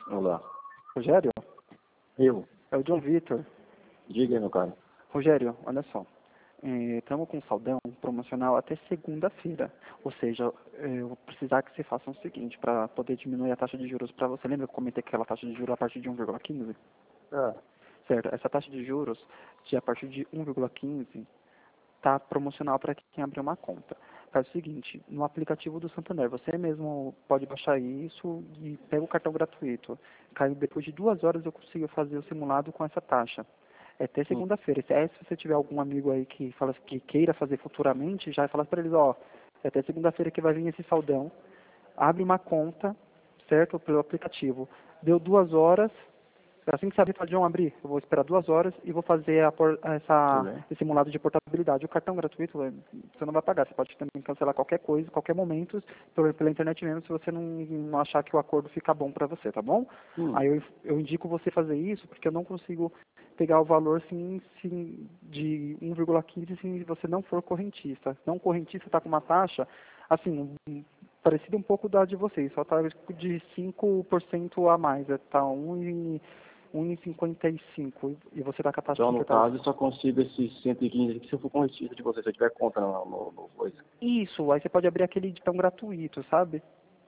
Olá. Rogério? Eu? É o John Vitor. Diga aí, meu cara. Rogério, olha só. Estamos com saldão promocional até segunda-feira. Ou seja, eu vou precisar que você faça o seguinte, para poder diminuir a taxa de juros para você. Lembra que eu comentei aquela taxa de juros a partir de 1,15? Ah, Certo, essa taxa de juros a partir de 1,15 está promocional para quem abrir uma conta. Faz o seguinte, no aplicativo do Santander, você mesmo pode baixar isso e pega o cartão gratuito. Depois de 2 horas eu consigo fazer o simulado com essa taxa. É até segunda-feira. Se você tiver algum amigo aí que fala que queira fazer futuramente, já fala para eles, ó, é até segunda-feira que vai vir esse saldão. Abre uma conta, certo? Pelo aplicativo. Deu 2 horas. Assim que você abrir, fala, John, abrir. Eu vou esperar 2 horas e vou fazer tudo bem. esse simulado de portabilidade. O cartão gratuito, você não vai pagar. Você pode também cancelar qualquer coisa, qualquer momento, pela internet mesmo, se você não achar que o acordo fica bom para você, tá bom? Hum. Aí eu indico você fazer isso, porque eu não consigo pegar o valor de 1,15 se você não for correntista. Não correntista está com uma taxa, assim, parecida um pouco da de vocês, só está de 5% a mais. Está 1,55 e você está com a taxa Então, que no você está. caso, eu só consigo esses 115 aqui se eu for com receita de você, se eu tiver conta no coisa. Isso, aí você pode abrir aquele de tão gratuito, sabe?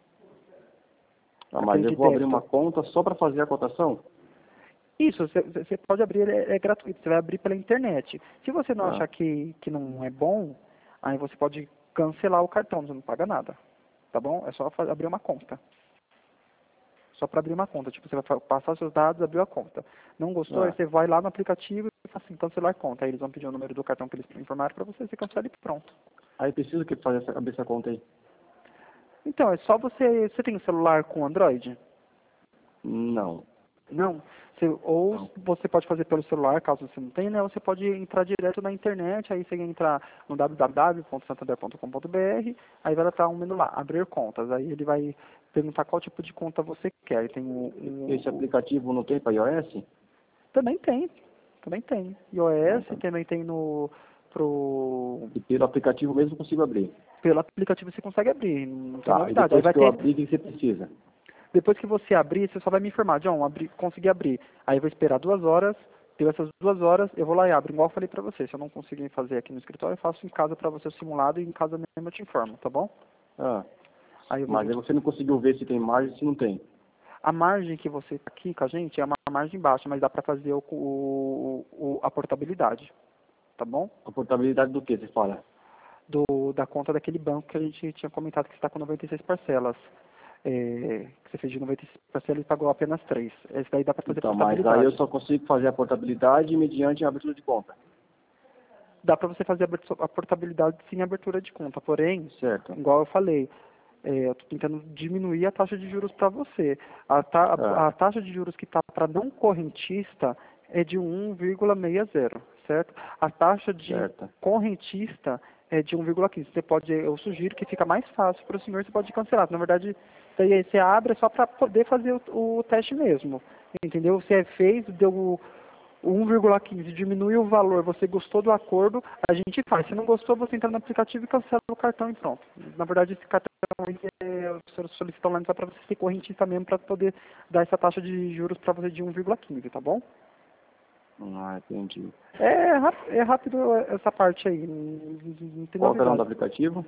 Ah, mas Aquele eu de vou abrir uma débito. conta só para fazer a cotação? Isso, você pode abrir, ele é gratuito, você vai abrir pela internet. Se você não Ah, achar que não é bom, aí você pode cancelar o cartão, você não paga nada, tá bom? É só abrir uma conta. Só para abrir uma conta, tipo, você vai passar seus dados, abrir a conta. Não gostou, aí ah. você vai lá no aplicativo e fala assim, cancelar conta. Aí eles vão pedir o número do cartão que eles informaram para você cancela e pronto. Aí preciso que fazer abrir essa conta aí? Então, é só você tem um celular com Android? Não. Não. Ou Não. você pode fazer pelo celular, caso você não tenha, né? Ou você pode entrar direto na internet, aí você entra no www.santander.com.br, aí vai estar um menu lá, abrir contas. Aí ele vai perguntar qual tipo de conta você quer. Aí tem Esse aplicativo não tem para iOS? também tem. Também tem. Não, iOS, tá. também tem E pelo aplicativo mesmo eu consigo abrir. pelo aplicativo você consegue abrir, não tem Tá, e novidade. Aí depois vai que eu ter, abrir, o que você precisa? depois que você abrir, você só vai me informar, John, consegui abrir. Aí eu vou esperar 2 horas, deu essas 2 horas, eu vou lá e abro, igual eu falei pra você. Se eu não conseguir fazer aqui no escritório, eu faço em casa pra você o simulado e em casa mesmo eu te informo, tá bom? Ah, Aí eu mas vejo aí você não conseguiu ver se tem margem, se não tem. a margem que você tá aqui com a gente é uma margem baixa, mas dá pra fazer a portabilidade, tá bom? A portabilidade do que você fala? Da conta daquele banco que a gente tinha comentado que está com 96 parcelas. Que você fez de 96 parcelas e pagou apenas 3. Esse daí dá para fazer Então, mas aí eu portabilidade. só consigo fazer a portabilidade mediante a abertura de conta. Dá para você fazer a portabilidade sem abertura de conta. Porém, Certo. igual eu falei, eu estou tentando diminuir a taxa de juros para você. Ah, A taxa de juros que está para não correntista é de 1,60, certo? A taxa de certo. correntista é de 1,15. Eu sugiro que fica mais fácil para o senhor, você pode cancelar. Na verdade, daí você abre só para poder fazer o teste mesmo. Entendeu? Você fez, deu o 1,15, diminui o valor, você gostou do acordo, a gente faz. Se não gostou, você entra no aplicativo e cancela o cartão e pronto. Na verdade, esse cartão o senhor solicita online só para você ser correntista mesmo, para poder dar essa taxa de juros para você de 1,15, tá bom? Ah, entendi. É rápido essa parte aí, não tem Qual que é o nome do novidade. aplicativo?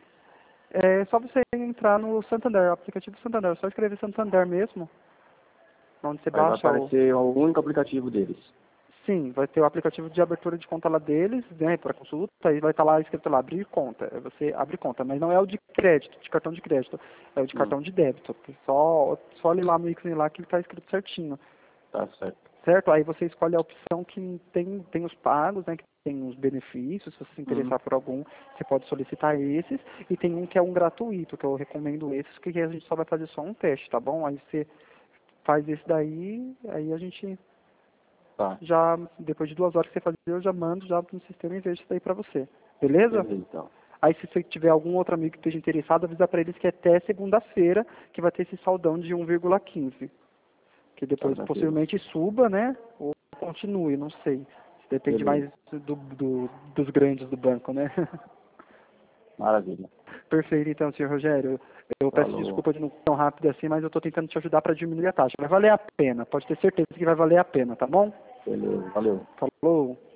É só você entrar no Santander, aplicativo Santander, só escrever Santander mesmo, onde você Aí vai baixa o. aparecer o único aplicativo deles. Sim, vai ter o aplicativo de abertura de conta lá deles, né, para consulta, aí vai estar lá escrito lá, abrir conta. Aí você abre conta, mas não é o de crédito, de cartão de crédito, é o de Hum, cartão de débito. Só ali lá no ícone lá que ele está escrito certinho, tá certo. certo? Aí você escolhe a opção que tem os pagos, né, que tem os benefícios, se você se Hum, interessar por algum, você pode solicitar esses, e tem um que é um gratuito, que eu recomendo esses, que a gente só vai fazer só um teste, tá bom? Aí você faz esse daí, aí a gente tá. já, depois de 2 horas que você fazer, eu já mando já no sistema e vejo isso daí pra você. Beleza? Beleza, então. Aí se você tiver algum outro amigo que esteja interessado, avisa pra eles que é até segunda-feira que vai ter esse saldão de 1,15. Que Tá depois tranquilo. possivelmente suba, né? Ou continue, não sei. Depende Beleza. mais dos grandes do banco, né? Maravilha. Perfeito, então, senhor Rogério. Eu peço Falou. desculpa de não ser tão rápido assim, mas eu estou tentando te ajudar para diminuir a taxa. Vai valer a pena, pode ter certeza que vai valer a pena, tá bom? Beleza, valeu. Falou.